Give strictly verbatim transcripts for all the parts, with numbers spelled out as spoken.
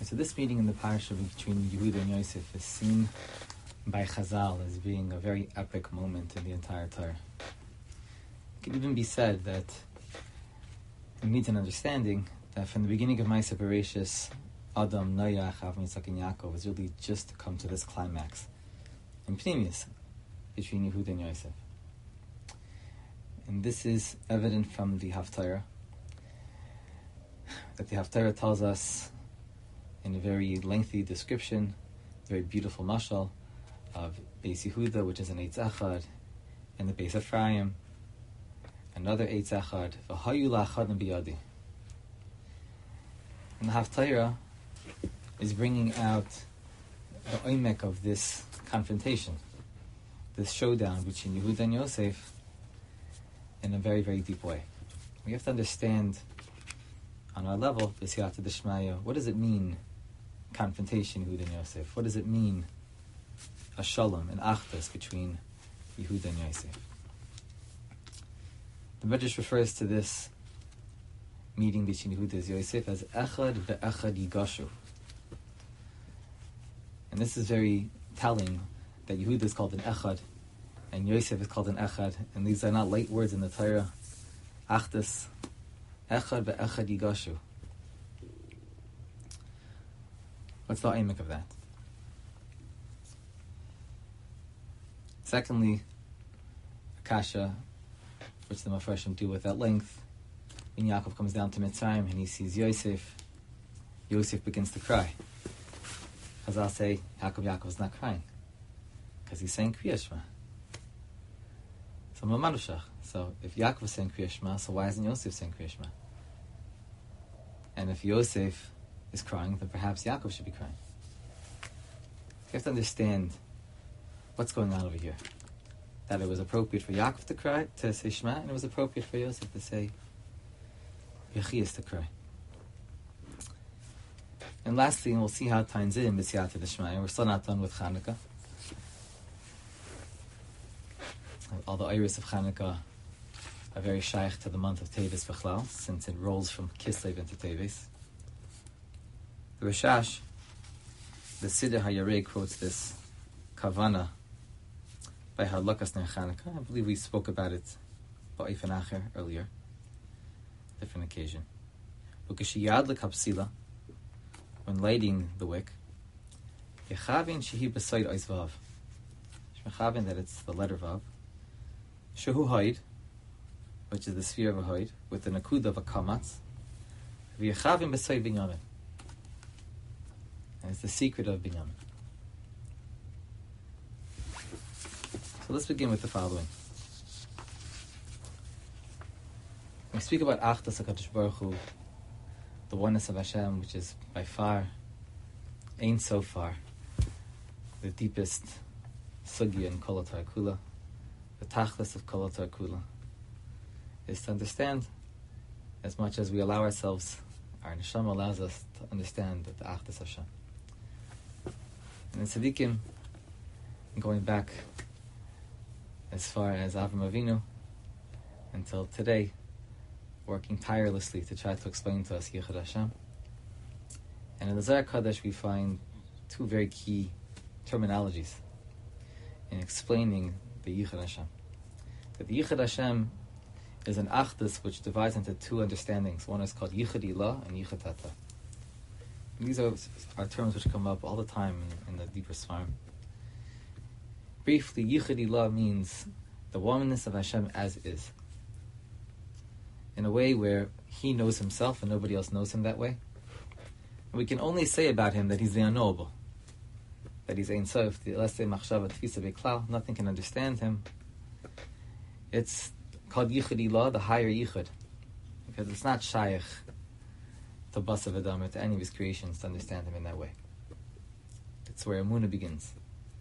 So this meeting in the parasha between Yehuda and Yosef is seen by Chazal as being a very epic moment in the entire Torah. It can even be said that it needs an understanding that from the beginning of Ma'aseh Bereshis, Adam, Noach, Avram, Yitzchak, and Yaakov is really just to come to this climax in Pnimius between Yehuda and Yosef. And this is evident from the Haftarah, that the Haftarah tells us in a very lengthy description, very beautiful mashal of Beis Yehuda, which is an Eitz Echad, and the Beis Ephraim, another Eitz Echad, v'hayu la'achadim biyadi. And the Haftarah is bringing out the oimek of this confrontation, this showdown between Yehuda and Yosef in a very, very deep way. We have to understand on our level, b'siyata d'shmaya, what does it mean, confrontation, Yehuda and Yosef? What does it mean, a shalom, an achdus between Yehuda and Yosef? The Medrash refers to this meeting between Yehuda and Yosef as echad ve'echad yigashu. And this is very telling that Yehuda is called an echad and Yosef is called an echad, and these are not light words in the Torah. Achdus, echad ve'echad yigashu. What's the aimek of that? Secondly, Akasha, which the Mepharshim deal with at length, when Yaakov comes down to Mitzrayim and he sees Yosef, Yosef begins to cry. Chazal say, Yaakov, Yaakov is not crying, because he's saying Kriya Shema. So Mamanushach. So if Yaakov is saying Kriya Shema, so why isn't Yosef saying Kriya Shema? And if Yosef is crying, then perhaps Yaakov should be crying. You have to understand what's going on over here. That it was appropriate for Yaakov to cry, to say Shema, and it was appropriate for Yosef to say Yechias, to cry. And lastly, and we'll see how it ties in B'siyata d'Shmaya, we're still not done with Chanukah. All the iris of Chanukah are very shaykh to the month of Teves B'chlal, since it rolls from Kislev into Teves. The Rashash, the Siddur HaYareh, quotes this Kavana by Halakas Ner Chanukah. I believe we spoke about it Ba'if and Acher earlier, different occasion. Ukashiyad l'kapsila, when lighting the wick, Yechavin shehi b'sayid ois vav. Shmechavin, that it's the letter vav. Shehu haid, which is the sphere of a haid, with the nakuda of a kamatz. V'yechavin b'sayid binyamin. And it's the secret of binyamin. So let's begin with the following. When we speak about Achdus HaKadosh Baruch Hu, the oneness of Hashem, which is by far, ain't so far, the deepest sugya in Kol HaTorah Kula, the tachlis of Kol HaTorah Kula, is to understand, as much as we allow ourselves, our neshama allows us to understand that the Achdus Hashem. And in Tzaddikim, going back as far as Avram Avinu until today, working tirelessly to try to explain to us Yichud Hashem. And in the Zohar Kadosh we find two very key terminologies in explaining the Yichud Hashem. That the Yichud Hashem is an achdus which divides into two understandings. One is called Yichud Ilah and Yichud Tata. These are, are terms which come up all the time in, in the deeper Sfarim. Briefly, Yichud Ilah means the oneness of Hashem as is, in a way where He knows Himself and nobody else knows Him that way. And we can only say about Him that He's the unknowable, that He's Ein Sof, let's say Machshava Tfisa Beklal, nothing can understand Him. It's called Yichud Ilah, the higher Yichud, because it's not Shaykh to Basav Adam or to any of His creations to understand Him in that way. It's where Emunah begins.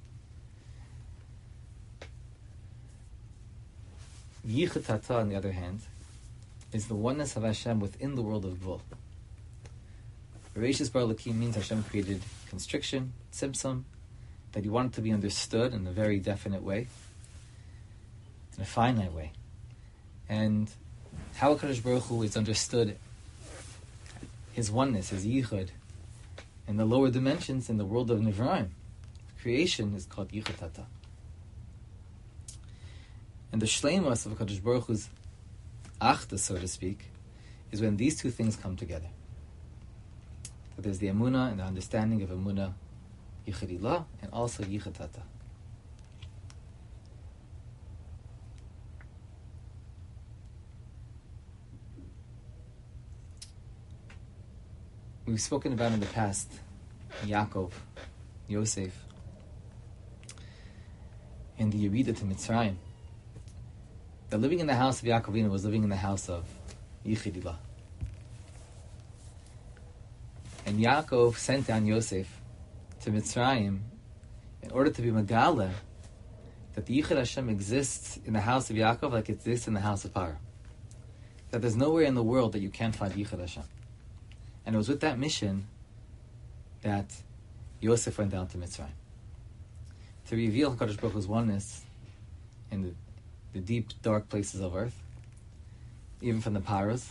Yichud Tata, on the other hand, is the oneness of Hashem within the world of Gvul. Bereshis Bar Elokim means Hashem created constriction, tzimtzum, that He wanted to be understood in a very definite way, in a finite way. And how HaKadosh Baruch Hu is understood, His oneness, His yichud, in the lower dimensions, in the world of Nivraim, creation is called Yichud Tata. And the shleimus of HaKadosh Baruch Hu's achta, so to speak, is when these two things come together. That there's the emunah and the understanding of emunah Yichud Ilah and also Yichud Tata. We've spoken about in the past Yaakov, Yosef, and the Yerida to Mitzrayim. The living in the house of Yaakov Avinu was living in the house of Yichud Ilah. And Yaakov sent down Yosef to Mitzrayim in order to be Megala that the Yichud Hashem exists in the house of Yaakov like it exists in the house of Paro. That there's nowhere in the world that you can't find Yichud Hashem. And it was with that mission that Yosef went down to Mitzrayim to reveal HaKadosh Baruch Hu's oneness in the, the deep, dark places of earth, even from the Paros.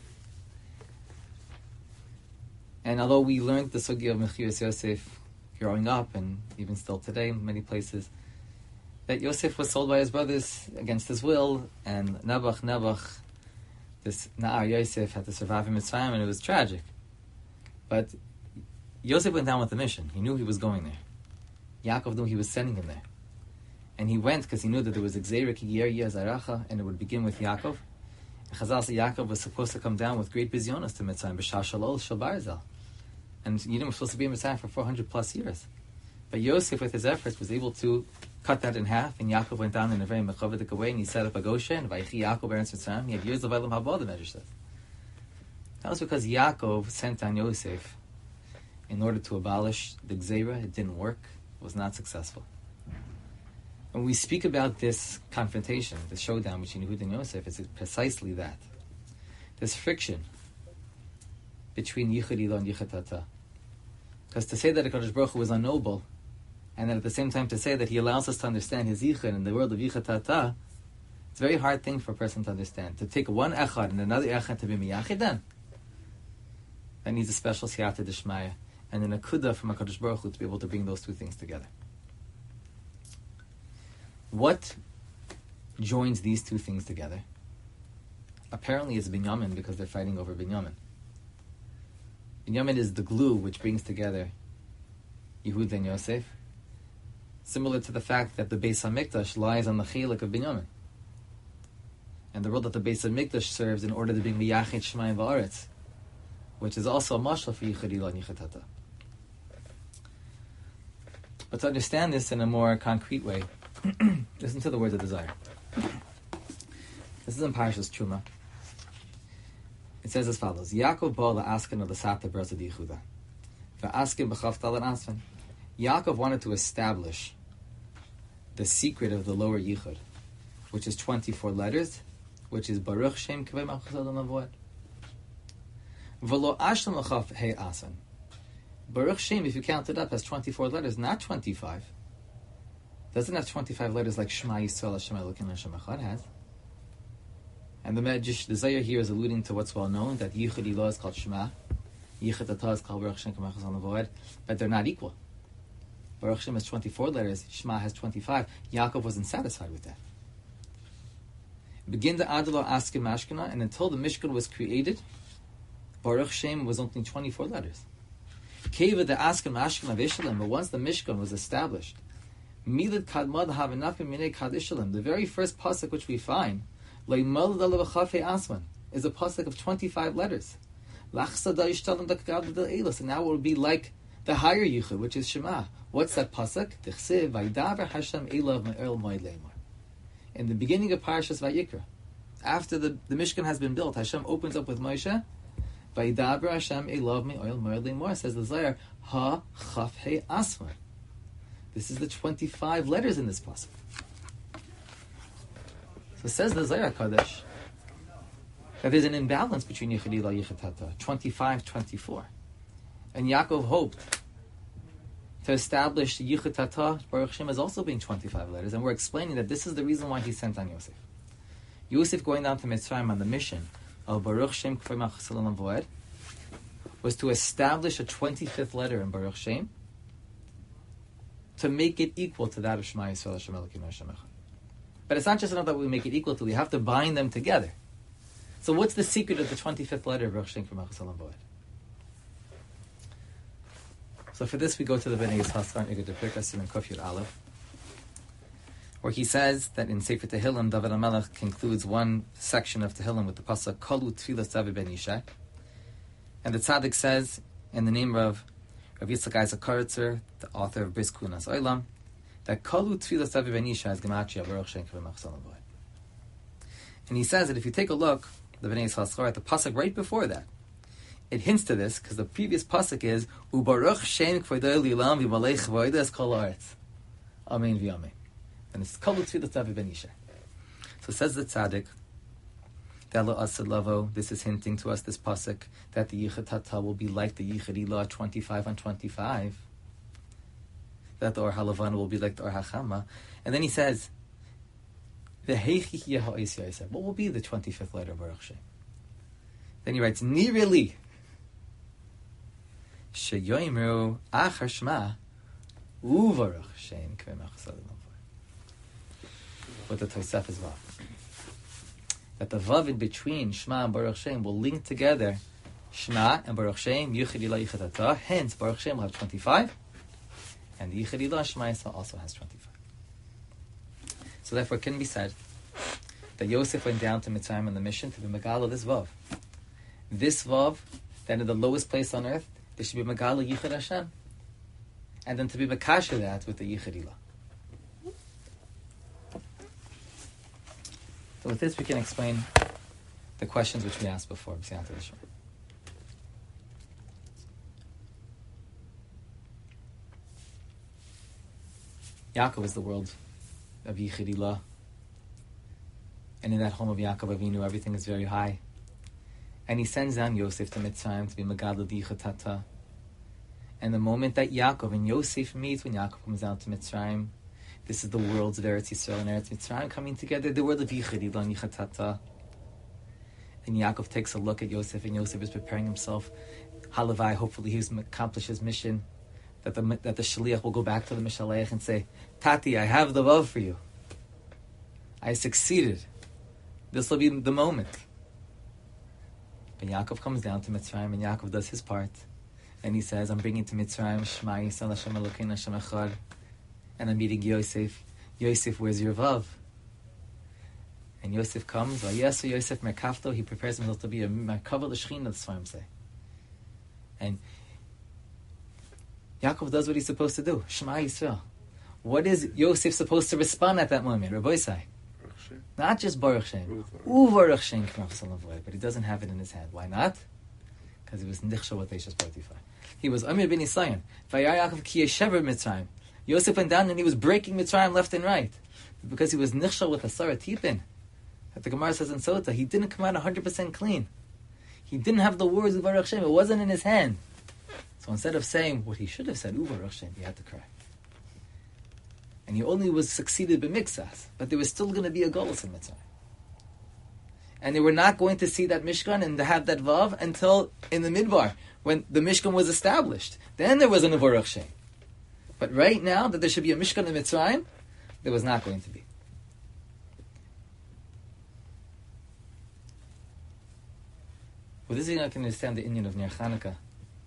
And although we learned the sugya of Mechiras Yosef growing up, and even still today in many places, that Yosef was sold by his brothers against his will, and Nebuch, Nebuch, this Na'ar Yosef had to survive in Mitzrayim, and it was tragic. But Yosef went down with the mission. He knew he was going there. Yaakov knew he was sending him there. And he went because he knew that there was a Gzeira Ki Yer Yeh Zaracha, and it would begin with Yaakov. And Chazal said Yaakov was supposed to come down with great bizyonos to Mitzrayim, B'shah Shalol Shel Barzel. And Yidden was supposed to be in Mitzrayim for four hundred plus years. But Yosef, with his efforts, was able to cut that in half, and Yaakov went down in a very mechavedik way, and he set up a Goshen, Vayichi Yaakov Eretz Mitzrayim. He had years of Eilam Haba, the Medrash says. That was because Yaakov sent down Yosef in order to abolish the Gzeira. It didn't work. It was not successful. When we speak about this confrontation, the showdown between Yehuda and Yosef, it's precisely that. This friction between Yichud Ilah and Yichud Tata. Because to say that HaKadosh Baruch Hu is unknowable, and then at the same time to say that he allows us to understand his Yichud in the world of Yichud Tata, it's a very hard thing for a person to understand. To take one Echad and another Echad to be Miyachid, then that needs a special Siyata Dishmaya and an Akudah from HaKadosh Baruch Hu to be able to bring those two things together. What joins these two things together? Apparently it's Binyamin, because they're fighting over Binyamin. Binyamin is the glue which brings together Yehuda and Yosef, similar to the fact that the Beis HaMikdash lies on the Chelik of Binyamin, and the role that the Beis HaMikdash serves in order to bring Miyachid Shemayim V'aretz, which is also a mashal for Yichud Ilah and Yichud Tata. But to understand this in a more concrete way, listen to the words of desire. This is in Parashas Truma. It says as follows: Yaakov ba la'asken of the Sata B'Rasa D'Yichuda, v'asken b'chavtal and asfen. Yaakov wanted to establish the secret of the lower Yichud, which is twenty-four letters, which is Baruch Shem Kaveh Machzad Navoed. V'lo ashlam l'chaf hey asen. Baruch Shem, if you count it up, has twenty-four letters, not twenty-five. Doesn't have twenty-five letters like Shema Yisrael Hashem Elokeinu Hashem Echad has. And the Medrash, the Zayar here is alluding to what's well known, that Yichud Ilah is called Shema, Yichud Tata is called Baruch Shem Kaveh Machzad Navoed, but they're not equal. Baruch Shem has twenty-four letters, Shema has twenty-five. Yaakov wasn't satisfied with that. Begin the Adlo Askim Mashkana, and until the Mishkan was created, Baruch Shem was only twenty-four letters. Keva the Askim Mashkana Vishalim, but once the Mishkan was established, Milad Kadmad Havinafim Minei Kadishalim, the very first pasuk which we find, Leimal Dalavachafei Asman, is a pasuk of twenty-five letters. Lachsada Yishtalim Dakagad Del Elos, and now it will be like the higher Yichud, which is Shema. What's that pasuk? Tichsev Vaydaber Hashem Elav Ma'el Moed Leimor. In the beginning of Parashas Vayikra, after the, the Mishkan has been built, Hashem opens up with Moshe. Vaydaber Hashem Elav Ma'el Moed Leimor, says the Zayar, Ha Chaf He Asman. This is the twenty-five letters in this pasuk. So says the Zayar Kadosh that there's an imbalance between Yichud Ilah and Yichud Tata, twenty-five twenty-four. And Yaakov hoped to establish Yichud Tata, Baruch Shem, as also being twenty-five letters, and we're explaining that this is the reason why he sent on Yosef. Yosef going down to Mitzrayim on the mission of Baruch Shem K'vei Machzad Voed was to establish a twenty-fifth letter in Baruch Shem to make it equal to that of Shema Yisrael Hashem Elokeinu Hashem Echad. But it's not just enough that we make it equal to, we have to bind them together. So what's the secret of the twenty-fifth letter of Baruch Shem from Achas Olam V'Oed? So for this we go to the Bnei Yisrael Igad Pirkas and Kuf Yud Aleph, where he says that in Sefer Tehillim, David HaMelech concludes one section of Tehillim with the pasuk Kalu Tfilas David Ben Yishai, and the tzaddik says in the name of Rav Yitzchak Isaac Karitzer, the author of Bris Kunas Olam, that Kalu Tfilas David Ben Yishai is Gematria Baruch Shem Kavim Achas Olam V'Oed. And he says that if you take a look, the Bnei Yisrael at the pasuk right before that, it hints to this because the previous pasuk is Ubaruch Shem Kvodo Lilam V'Malech Voidas Kol Haaretz. Amen v'Amen. And it's Kalu Tfilas David Ben Yishai. So says the tzaddik, this is hinting to us, this pasuk, that the Yichud Tata will be like the Yichud Ilah twenty-five on twenty-five. That the Or HaLavan will be like the Or HaChama. And then he says, what will be the twenty-fifth letter of Baruch Shem? Then he writes, Nireli Sheyoimru Achar Shema Uvaruch Shem Kavim Achas Olam V'Oed. But the Tosef is Vav. That the Vav in between Shema and Baruch Shem will link together Shema and Baruch Shem, Yichud Ilah Yichud Tata. Hence, Baruch Shem will have twenty-five, and the Yichud Ilah Shema Yisrael also has twenty-five. So therefore, it can be said that Yosef went down to Mitzrayim on the mission to be Megala this Vav. This Vav, that in the lowest place on earth, there should be Megala Yichud Hashem, and then to be Mekasher that with the Yichud Ilah. So with this, we can explain the questions which we asked before. Yaakov is the world of Yichud Ilah. And in that home of Yaakov Avinu, everything is very high. And he sends down Yosef to Mitzrayim to be Megadol Yichud Tata. And the moment that Yaakov and Yosef meet, when Yaakov comes down to Mitzrayim, this is the worlds of Eretz Yisrael and Eretz Mitzrayim coming together, the world of Yichud Ilah and Yichud Tata. And Yaakov takes a look at Yosef, and Yosef is preparing himself. Halavai, hopefully he's accomplished his mission, that the that the Shaliach will go back to the Mishalech and say, Tati, I have the love for you. I succeeded. This will be the moment. But Yaakov comes down to Mitzrayim, and Yaakov does his part. And he says, I'm bringing to Mitzrayim, Shema Yisrael Hashem Elokeinu Hashem Echad. And I'm meeting Yosef. Yosef, where's your vav? And Yosef comes. Yes, Yosef Merkafto. He prepares himself to be a Merkava l'Shechina. That's what I'm saying. And Yaakov does what he's supposed to do. Shema Yisrael. What is Yosef supposed to respond at that moment? Rabbi Isai. Not just Baruch Shem. Uvaruch Shem K'mach Salam V'Oed. But he doesn't have it in his hand. Why not? Because he was Nichsha with Eishes Potiphar. He was Amir bin Yisayan. Vayar Yaakov ki yeshever Mitzrayim. Yosef went down and he was breaking Mitzrayim left and right. Because he was nichshal with a Sarah Tipin. That the Gemara says in Sota, he didn't come out one hundred percent clean. He didn't have the words of Baruch Shem. It wasn't in his hand. So instead of saying what he should have said, Baruch Shem, he had to cry. And he only was succeeded by Mixas. But there was still going to be a Golus in Mitzrayim. And they were not going to see that Mishkan and to have that Vav until in the Midbar, when the Mishkan was established. Then there was a Baruch Shem. But right now, that there should be a Mishkan in Mitzrayim, there was not going to be. Well, this is how I can understand the Inyan of Ner Chanukah.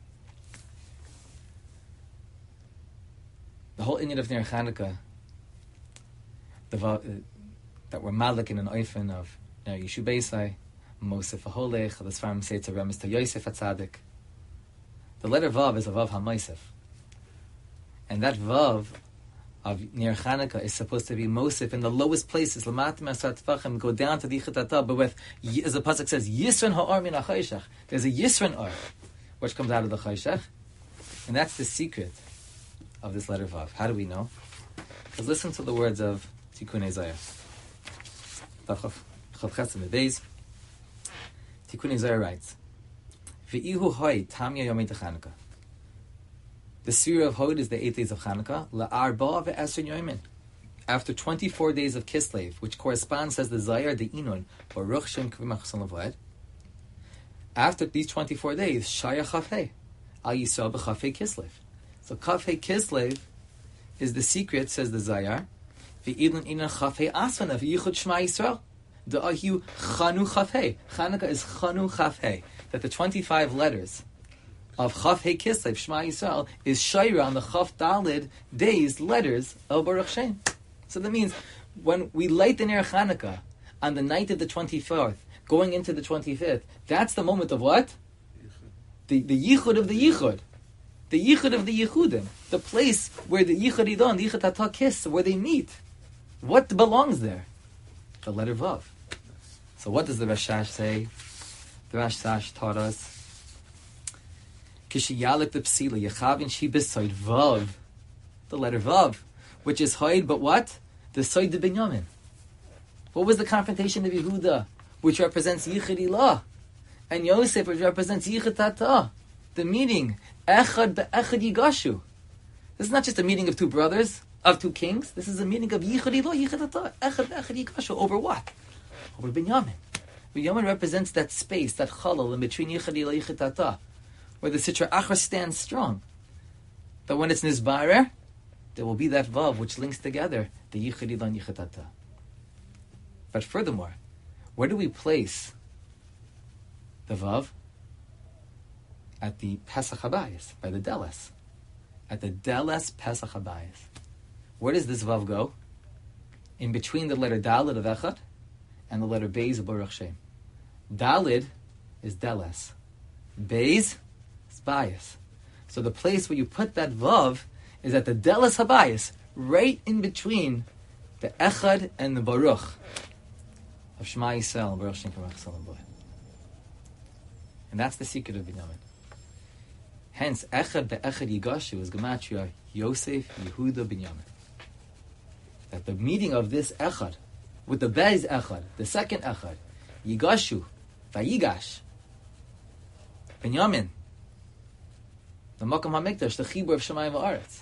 The whole Inyan of Ner Chanukah, the, uh, that we're Malik in an Oifen of Ner Yishu Beisai, Mosef HaHolech, the Sfarim say to Remes to Yosef HaTzadik. The letter Vav is a Vav HaMosef. And that Vav of Ner Chanukah is supposed to be Mosif in the lowest places, Lamatim Asat Tfachim, go down to the Yichud Tata, but with, as the Pasuk says, Yisran Ha'ar Min HaChayshach. There's a Yisran Ar, which comes out of the Chayshach. And that's the secret of this letter Vav. How do we know? Because listen to the words of Tikkun Ezayah. Tikkun Ezayah writes, V'ihu Hoi Tamya Yomei Chanukah. The Sira of Hod is the eight days of Chanukah. La'arba ve'esrin yomin. After twenty-four days of Kislev, which corresponds as the Zayar, the Inun, Baruch Shem Kavim Achas Olam V'Oed. after these twenty-four days, Shaya Chafei, Al Yisrael b'Chafei Kislev. So Chafei Kislev is the secret, says the Zayar. V'idlin inan Chafei Asvana v'yichud Shema Yisrael. Da'ahu Chanu Chafei. Chanukah is Chanu Chafei. That the twenty-five letters of Chafei Kislev, Shema Yisrael, is Shaira on the Chaf Dalid days, letters of Baruch Shem. So that means when we light the Ner Chanukah on the night of the twenty-fourth, going into the twenty-fifth, that's the moment of what? The the Yichud of the Yichud. The Yichud of the Yichudim. The place where the Yichud Idon, the Yichud Hatah kiss, where they meet. What belongs there? The letter Vav. So what does the Rashash say? The Rashash taught us, Kishiyalik the Psila, Yechavin Shi B'Soid Vav. The letter Vav, which is Hoid, but what? The Soid de Binyamin. What was the confrontation of Yehuda, which represents Yichud Ilah, and Yosef, which represents Yichud Hatah? The meeting, Echad be'Echad Yigashu. This is not just a meeting of two brothers, of two kings. This is a meeting of Yichud Ilah, Yichud Hatah, Echad be'Echad Yigashu. Over what? Over Binyamin. Binyamin represents that space, that chalal in between Yichud Ilah, Yichud Hatah, where the Sitra Achra stands strong. That when it's Nizbarer, there will be that Vav which links together the Yichud Ilah and Yichud Hatah. But furthermore, where do we place the Vav? At the Pesach Habayis, by the Deles. At the Deles Pesach Habayis. Where does this Vav go? In between the letter Dalid of Echad and the letter Beis of Baruch Shem. Dalid is Deles. Beis is Bayis. So the place where you put that Vav is at the Deles Habayis, right in between the Echad and the Baruch of Shema Yisrael, Baruch Shem Kamach Salam Boy. And that's the secret of Binyamin. Hence, Echad be'Echad Yigashu is Gematria Yosef Yehuda Binyamin. That the meeting of this Echad with the Beis Echad, the second Echad, Yigashu, Vayigash, Binyamin, the Makam HaMikdash, the Chibur of Shemayim V'Aretz.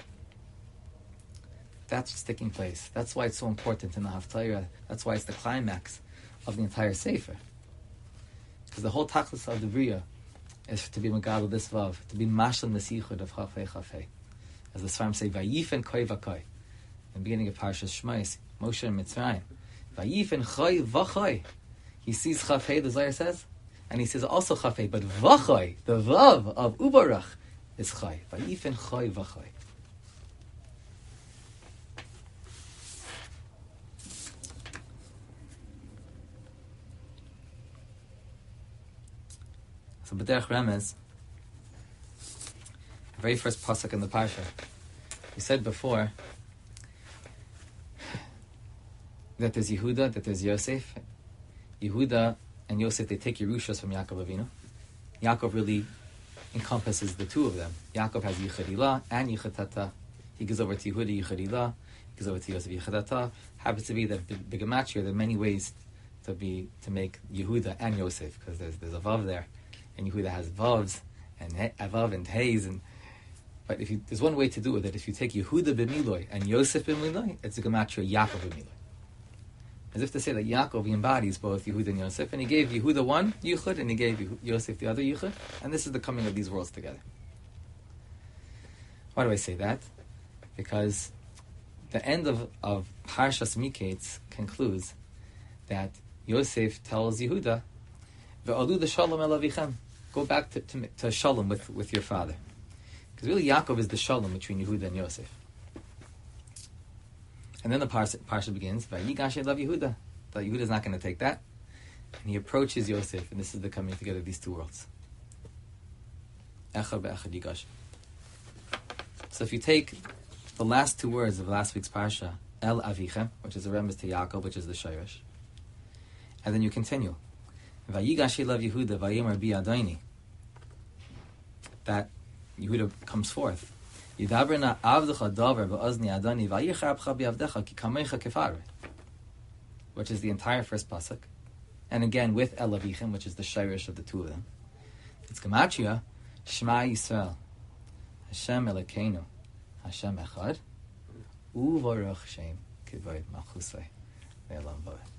That's what's taking place. That's why it's so important in the Haftarah. That's why it's the climax of the entire Sefer. Because the whole Tachlis of the Bria is to be Megadol this Vav, to be Mashlim the Sichud of Chafei Chafei. As the Svarim say, Vayifen Koi Vakoi. In the beginning of Parshas Shmos, Moshe and Mitzrayim. Vayifen Choi Vachoi. He sees Chafei, the Zohar says, and he says also Chafei, but Vachoi, the Vav of Ubarach, is Choi. Vayifen Choi Vachoi. So B'derech Remez, the very first pasuk in the parsha, we said before that there's Yehuda, that there's Yosef. Yehuda and Yosef, they take Yerushas from Yaakov Avinu. Yaakov really encompasses the two of them. Yaakov has Yichud Ilah and Yichud Hatah. He goes over to Yehuda, Yichud Ilah. He goes over to Yosef, Yichud Hatah. Happens to be that the Gematria, there are many ways to be to make Yehuda and Yosef, because there's there's a vav there. And Yehuda has vavs and he, vav and heis, and but if you, there's one way to do it, that if you take Yehuda b'Miloi and Yosef b'Miloi, it's a gematria Yaakov b'Miloi. As if to say that Yaakov embodies both Yehuda and Yosef, and he gave Yehuda one Yichud and he gave Yosef the other Yichud, and this is the coming of these worlds together. Why do I say that? Because the end of, of Parshas Miketz concludes that Yosef tells Yehuda, "Ve'alu the shalom el avichem." Go back to, to, to shalom with, with your father. Because really Yaakov is the shalom between Yehuda and Yosef. And then the parsha, parsha begins, Vayigash elav Yehuda. That Yehuda is not going to take that. And he approaches Yosef, and this is the coming together of these two worlds. Echad be'echad yigash. So if you take the last two words of last week's parsha, El Avichem, which is a reference to Yaakov, which is the Shirish, and then you continue, Vayigash elav Yehuda, Vayimar bi Adoni, that Yehuda comes forth. Yidabrina avdecha davar ba'ozni Adoni, Vayicharabcha bi'avdecha ki kamecha kefare, which is the entire first pasuk, and again with El Avichem, which is the Shirish of the two of them. It's Gematria, Shema Yisrael, Hashem Elokeinu, Hashem Echad, Uvarach Shem Kivod Malchusay Ve'elam Vod.